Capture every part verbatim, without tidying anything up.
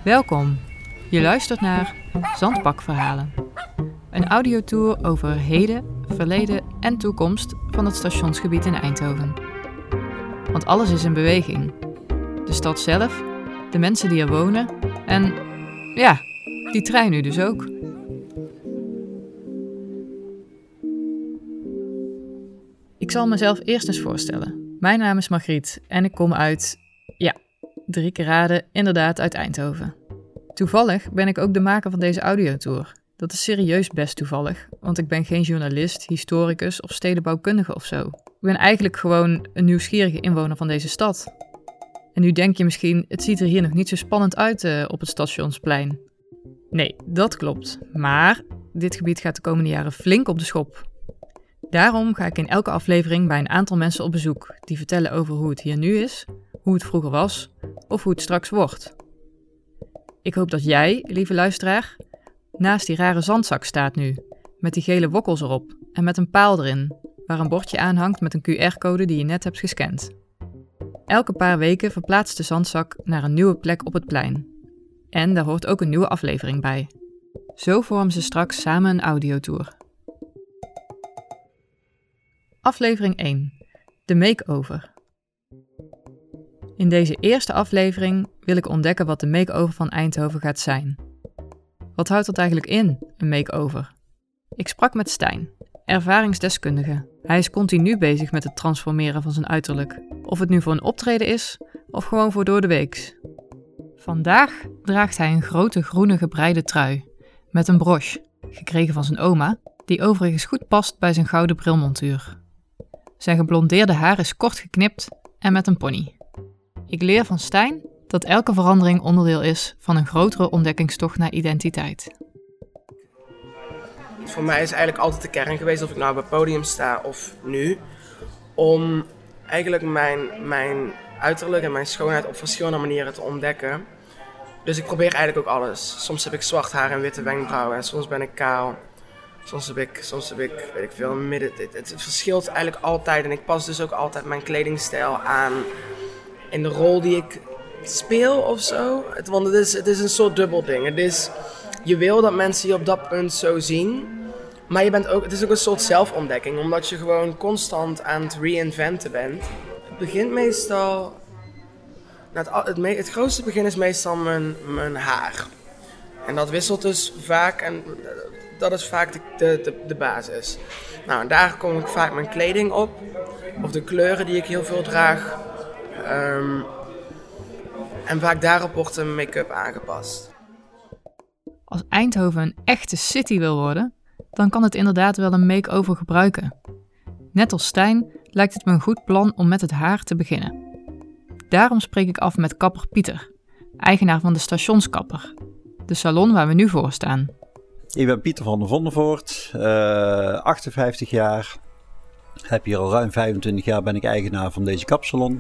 Welkom. Je luistert naar Zandbakverhalen. Een audiotour over heden, verleden en toekomst van het stationsgebied in Eindhoven. Want alles is in beweging. De stad zelf, de mensen die er wonen en, ja, die trein nu dus ook. Ik zal mezelf eerst eens voorstellen. Mijn naam is Margriet en ik kom uit, ja, drie keer raden, inderdaad uit Eindhoven. Toevallig ben ik ook de maker van deze audiotour. Dat is serieus best toevallig, want ik ben geen journalist, historicus of stedenbouwkundige of zo. Ik ben eigenlijk gewoon een nieuwsgierige inwoner van deze stad. En nu denk je misschien, het ziet er hier nog niet zo spannend uit uh, op het Stationsplein. Nee, dat klopt. Maar dit gebied gaat de komende jaren flink op de schop. Daarom ga ik in elke aflevering bij een aantal mensen op bezoek die vertellen over hoe het hier nu is, hoe het vroeger was of hoe het straks wordt. Ik hoop dat jij, lieve luisteraar, naast die rare zandzak staat nu, met die gele wokkels erop en met een paal erin, waar een bordje aanhangt met een Q R-code die je net hebt gescand. Elke paar weken verplaatst de zandzak naar een nieuwe plek op het plein. En daar hoort ook een nieuwe aflevering bij. Zo vormen ze straks samen een audiotour. Aflevering één. De make-over. In deze eerste aflevering wil ik ontdekken wat de make-over van Eindhoven gaat zijn. Wat houdt dat eigenlijk in, een make-over? Ik sprak met Stijn, ervaringsdeskundige. Hij is continu bezig met het transformeren van zijn uiterlijk. Of het nu voor een optreden is, of gewoon voor door de weeks. Vandaag draagt hij een grote groene gebreide trui, met een broche, gekregen van zijn oma, die overigens goed past bij zijn gouden brilmontuur. Zijn geblondeerde haar is kort geknipt en met een pony. Ik leer van Stijn dat elke verandering onderdeel is van een grotere ontdekkingstocht naar identiteit. Voor mij is eigenlijk altijd de kern geweest, of ik nou op het podium sta of nu, om eigenlijk mijn, mijn uiterlijk en mijn schoonheid op verschillende manieren te ontdekken. Dus ik probeer eigenlijk ook alles. Soms heb ik zwart haar en witte wenkbrauwen en soms ben ik kaal. Soms heb ik, soms heb ik, weet ik veel, midden. Het, het verschilt eigenlijk altijd en ik pas dus ook altijd mijn kledingstijl aan in de rol die ik speel of zo. Het, want het is, het is een soort dubbel ding. Het is, je wil dat mensen je op dat punt zo zien, maar je bent ook, het is ook een soort zelfontdekking, omdat je gewoon constant aan het reinventen bent. Het begint meestal, nou het, het, me, het grootste begin is meestal mijn, mijn haar. En dat wisselt dus vaak en dat is vaak de, de, de, de basis. Nou, en daar kom ik vaak mijn kleding op, of de kleuren die ik heel veel draag. Um, en vaak daarop wordt een make-up aangepast. Als Eindhoven een echte city wil worden, dan kan het inderdaad wel een make-over gebruiken. Net als Stijn lijkt het me een goed plan om met het haar te beginnen. Daarom spreek ik af met kapper Pieter, eigenaar van de Stationskapper, de salon waar we nu voor staan. Ik ben Pieter van der Vondervoort, uh, achtenvijftig jaar. Heb hier al ruim vijfentwintig jaar ben ik eigenaar van deze kapsalon.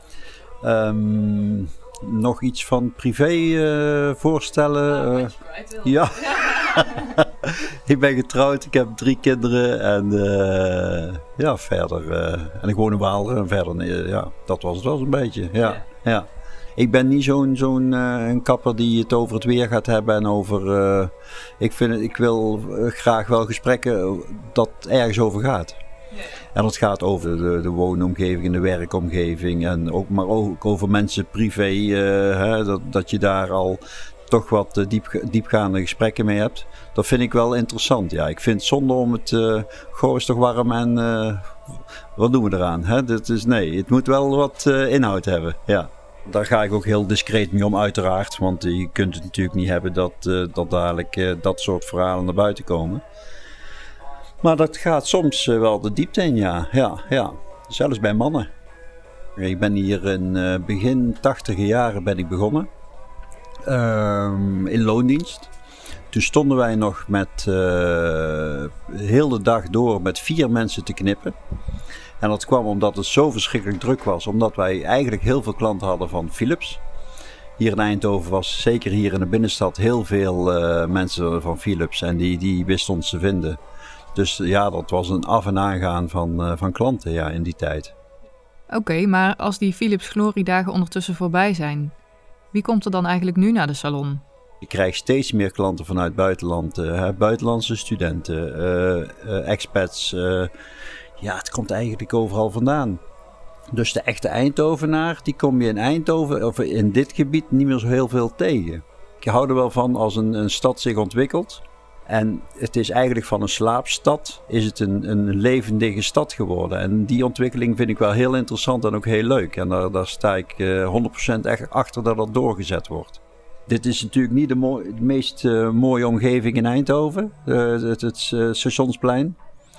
Um, nog iets van privé uh, voorstellen? Uh, ja, ik ben getrouwd, ik heb drie kinderen en uh, ja, verder. Uh, en ik woon in Waalre en verder, uh, ja, dat was het wel zo'n beetje. Ja, ja. Ik ben niet zo'n, zo'n uh, een kapper die het over het weer gaat hebben en over. Uh, ik, vind het, ik wil uh, graag wel gesprekken dat ergens over gaat. En dat gaat over de, de woonomgeving en de werkomgeving en ook, maar ook over mensen privé, uh, hè, dat, dat je daar al toch wat uh, diep, diepgaande gesprekken mee hebt. Dat vind ik wel interessant. Ja, ik vind het zonde om het, uh, goh is toch warm en uh, wat doen we eraan? Hè? Dat is, nee, het moet wel wat uh, inhoud hebben, ja. Daar ga ik ook heel discreet mee om uiteraard, want uh, je kunt het natuurlijk niet hebben dat, uh, dat dadelijk uh, dat soort verhalen naar buiten komen. Maar dat gaat soms uh, wel de diepte in, ja. ja, ja. Zelfs bij mannen. Ik ben hier in uh, begin tachtiger jaren ben ik begonnen. Uh, in loondienst. Toen stonden wij nog met uh, heel de dag door met vier mensen te knippen. En dat kwam omdat het zo verschrikkelijk druk was. Omdat wij eigenlijk heel veel klanten hadden van Philips. Hier in Eindhoven was zeker hier in de binnenstad heel veel uh, mensen van Philips. En die, die wisten ons te vinden. Dus ja, dat was een af- en aangaan van, uh, van klanten ja, in die tijd. Oké, okay, maar als die Philips gloriedagen ondertussen voorbij zijn, Wie komt er dan eigenlijk nu naar de salon? Je krijgt steeds meer klanten vanuit het buitenland, uh, buitenlandse studenten, uh, uh, expats. Uh, ja, het komt eigenlijk overal vandaan. Dus de echte Eindhovenaar, die kom je in Eindhoven, of in dit gebied, niet meer zo heel veel tegen. Ik hou er wel van als een, een stad zich ontwikkelt. En het is eigenlijk van een slaapstad, is het een, een levendige stad geworden. En die ontwikkeling vind ik wel heel interessant en ook heel leuk. En daar, daar sta ik uh, honderd procent echt achter dat dat doorgezet wordt. Dit is natuurlijk niet de, mooi, de meest uh, mooie omgeving in Eindhoven, uh, het, het uh, Stationsplein.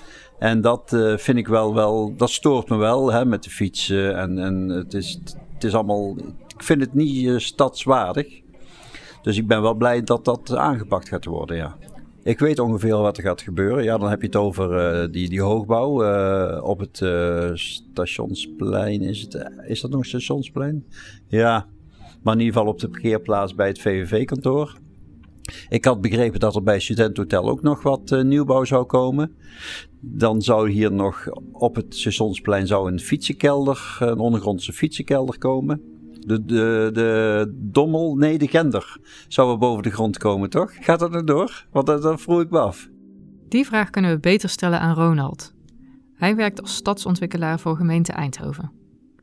En dat uh, vind ik wel, wel, dat stoort me wel, hè, met de fietsen. En, en het, is, het is allemaal, ik vind het niet uh, stadswaardig. Dus ik ben wel blij dat dat aangepakt gaat worden, ja. Ik weet ongeveer wat er gaat gebeuren. Ja, dan heb je het over uh, die, die hoogbouw uh, op het uh, Stationsplein. Is, het, uh, is dat nog Stationsplein? Ja, maar in ieder geval op de parkeerplaats bij het V V V-kantoor. Ik had begrepen dat er bij Studentenhotel ook nog wat uh, nieuwbouw zou komen. Dan zou hier nog op het Stationsplein zou een fietsenkelder, een ondergrondse fietsenkelder komen. De, de, de Dommel, nee de Gender zou er boven de grond komen, toch? Gaat dat er door? Want dat, dat vroeg ik me af. Die vraag kunnen we beter stellen aan Ronald. Hij werkt als stadsontwikkelaar voor gemeente Eindhoven.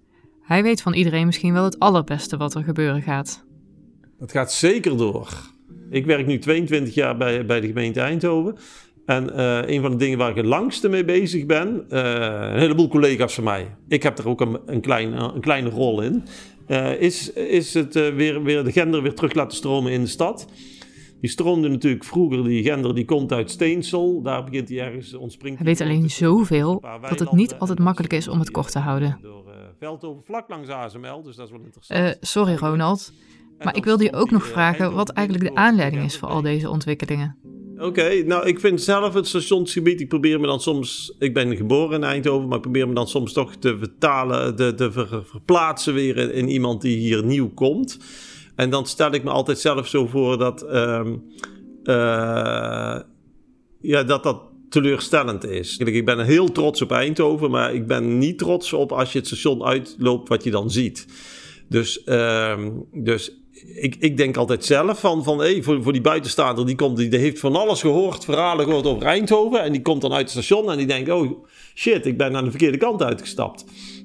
Hij weet van iedereen misschien wel het allerbeste wat er gebeuren gaat. Het gaat zeker door. Ik werk nu tweeëntwintig jaar bij, bij de gemeente Eindhoven. En uh, een van de dingen waar ik het langste mee bezig ben, uh, een heleboel collega's van mij. Ik heb er ook een, een, klein, een kleine rol in. Uh, is, is het uh, weer, weer de Gender weer terug laten stromen in de stad. Die stroomde natuurlijk vroeger, die Gender, die komt uit Steensel. Daar begint hij ergens, ontspringt. Hij weet alleen zoveel dat het niet altijd makkelijk is om het kort te houden. Door uh, Veldhoven vlak langs A S M L, dus dat is wel interessant. Uh, sorry Ronald, maar ik wilde je ook nog vragen wat eigenlijk de aanleiding is voor al deze ontwikkelingen. Oké, okay, nou ik vind zelf het stationsgebied, ik probeer me dan soms, ik ben geboren in Eindhoven, maar ik probeer me dan soms toch te vertalen, te, te ver, verplaatsen weer in, in iemand die hier nieuw komt. En dan stel ik me altijd zelf zo voor dat uh, uh, ja, dat, dat teleurstellend is. Ik ben heel trots op Eindhoven, maar ik ben niet trots op als je het station uitloopt wat je dan ziet. Dus, uh, dus ik, ik denk altijd zelf van, van hey, voor, voor die buitenstaander, die, komt, die, die heeft van alles gehoord, verhalen gehoord over Eindhoven. En die komt dan uit het station en die denkt, oh shit, ik ben aan de verkeerde kant uitgestapt.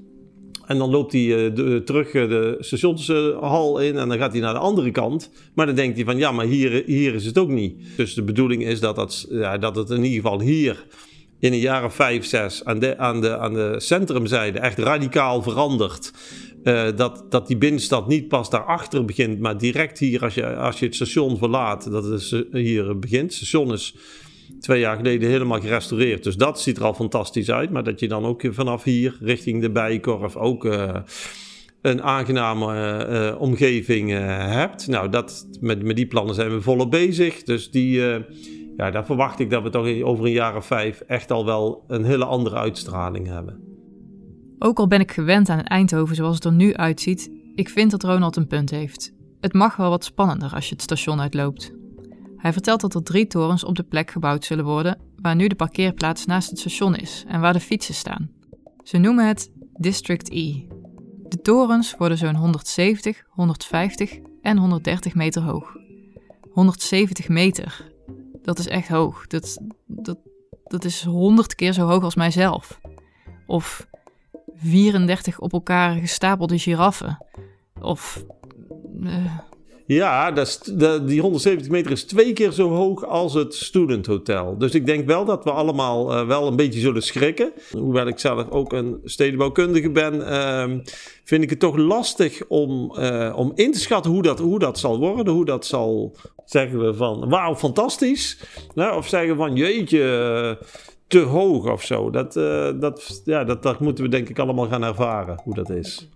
En dan loopt hij uh, de, terug uh, de stationshal in en dan gaat hij naar de andere kant. Maar dan denkt hij van, ja, maar hier, hier is het ook niet. Dus de bedoeling is dat, dat, ja, dat het in ieder geval hier in een jaar of vijf, zes aan de, aan de, aan de centrumzijde echt radicaal verandert. Uh, dat, dat die binnenstad niet pas daarachter begint, maar direct hier als je, als je het station verlaat, dat het uh, hier begint. Het station is twee jaar geleden helemaal gerestaureerd, dus dat ziet er al fantastisch uit. Maar dat je dan ook vanaf hier richting de Bijenkorf ook uh, een aangename uh, uh, omgeving uh, hebt. Nou, dat, met, met die plannen zijn we volop bezig. Dus die, uh, ja, daar verwacht ik dat we toch over een jaar of vijf echt al wel een hele andere uitstraling hebben. Ook al ben ik gewend aan Eindhoven zoals het er nu uitziet, ik vind dat Ronald een punt heeft. Het mag wel wat spannender als je het station uitloopt. Hij vertelt dat er drie torens op de plek gebouwd zullen worden waar nu de parkeerplaats naast het station is en waar de fietsen staan. Ze noemen het District E. De torens worden zo'n honderdzeventig, honderdvijftig en honderddertig meter hoog. honderdzeventig meter, dat is echt hoog. Dat, dat, dat is honderd keer zo hoog als mijzelf. Of vierendertig op elkaar gestapelde giraffen. Of... Uh... Ja, dat is, de, die honderdzeventig meter is twee keer zo hoog als het Student Hotel. Dus ik denk wel dat we allemaal uh, wel een beetje zullen schrikken. Hoewel ik zelf ook een stedenbouwkundige ben, uh, vind ik het toch lastig om, uh, om in te schatten hoe dat, hoe dat zal worden. Hoe dat zal, zeggen we van, wauw, fantastisch. Nou, of zeggen van, jeetje... Uh, te hoog of zo. Dat, uh, dat, ja, dat, dat moeten we denk ik allemaal gaan ervaren, hoe dat is.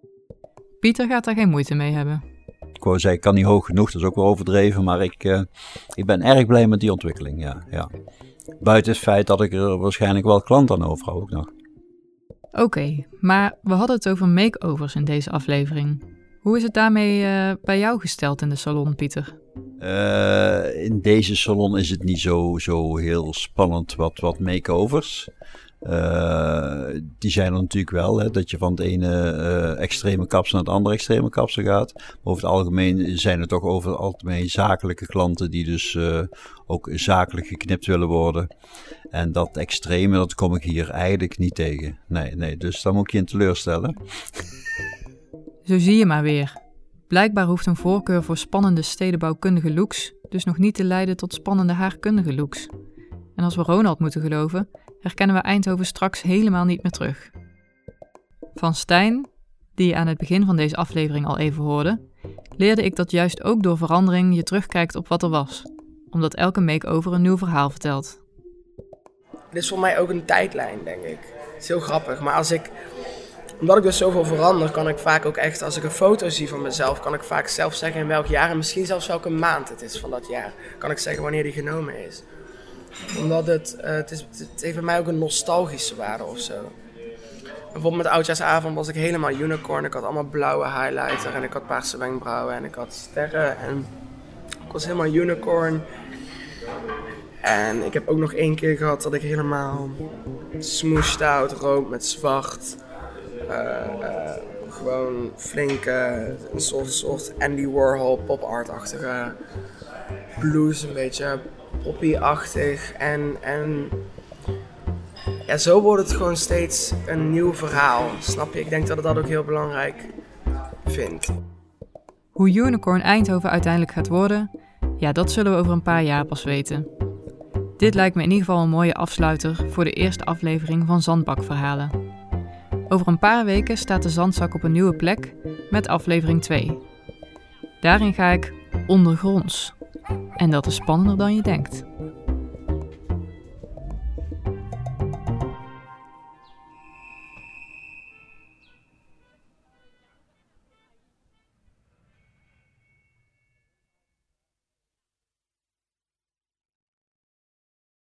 Pieter gaat daar geen moeite mee hebben. Ik wou zeggen, ik kan niet hoog genoeg, dat is ook wel overdreven, maar ik, uh, ik ben erg blij met die ontwikkeling, ja, ja. Buiten het feit dat ik er waarschijnlijk wel klant aan overhoud ook nog. Oké, okay, maar we hadden het over makeovers in deze aflevering. Hoe is het daarmee uh, bij jou gesteld in de salon, Pieter? Uh, in deze salon is het niet zo, zo heel spannend wat, wat make-overs. Uh, die zijn er natuurlijk wel, hè, dat je van het ene uh, extreme kapsel naar het andere extreme kapsel gaat. Maar over het algemeen zijn er toch over het algemeen zakelijke klanten die dus uh, ook zakelijk geknipt willen worden. En dat extreme, dat kom ik hier eigenlijk niet tegen. Nee, nee, dus daar moet ik je in teleurstellen. Zo zie je maar weer. Blijkbaar hoeft een voorkeur voor spannende stedenbouwkundige looks dus nog niet te leiden tot spannende haarkundige looks. En als we Ronald moeten geloven, herkennen we Eindhoven straks helemaal niet meer terug. Van Stijn, die je aan het begin van deze aflevering al even hoorde, leerde ik dat juist ook door verandering je terugkijkt op wat er was. Omdat elke make-over een nieuw verhaal vertelt. Dit is voor mij ook een tijdlijn, denk ik. Het is heel grappig, maar als ik... Omdat ik dus zoveel verander, kan ik vaak ook echt, als ik een foto zie van mezelf, kan ik vaak zelf zeggen in welk jaar en misschien zelfs welke maand het is van dat jaar. Kan ik zeggen wanneer die genomen is. Omdat het, uh, het, is, het heeft bij mij ook een nostalgische waarde of zo. Bijvoorbeeld met Oudjaarsavond was ik helemaal unicorn. Ik had allemaal blauwe highlighter en ik had paarse wenkbrauwen en ik had sterren. En ik was helemaal unicorn. En ik heb ook nog één keer gehad dat ik helemaal smooshed out rook met zwart. Uh, uh, gewoon flinke, een soort, soort Andy Warhol pop-art-achtige blues, een beetje poppy-achtig. En, en ja, zo wordt het gewoon steeds een nieuw verhaal, snap je? Ik denk dat ik dat ook heel belangrijk vind. Hoe Unicorn Eindhoven uiteindelijk gaat worden, ja, dat zullen we over een paar jaar pas weten. Dit lijkt me in ieder geval een mooie afsluiter voor de eerste aflevering van Zandbakverhalen. Over een paar weken staat de zandzak op een nieuwe plek met aflevering twee. Daarin ga ik ondergronds. En dat is spannender dan je denkt.